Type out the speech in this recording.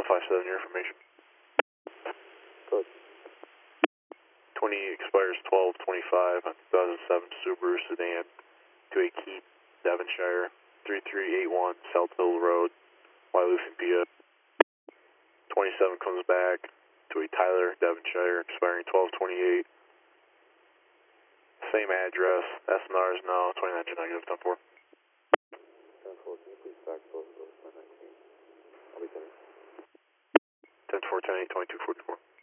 1057, your information. Good. 20 expires 12/25 on 2007 Subaru sedan to a Keith, Devonshire, 3381 South Hill Road, Wyalusing, PA. 27 comes back to a Tyler, Devonshire, expiring 12/28. Same address. SNR is now 29 negative 10-4. 10-4, can you please fax both of those by 19? I'll be coming. 10-4, 10-8, 2244.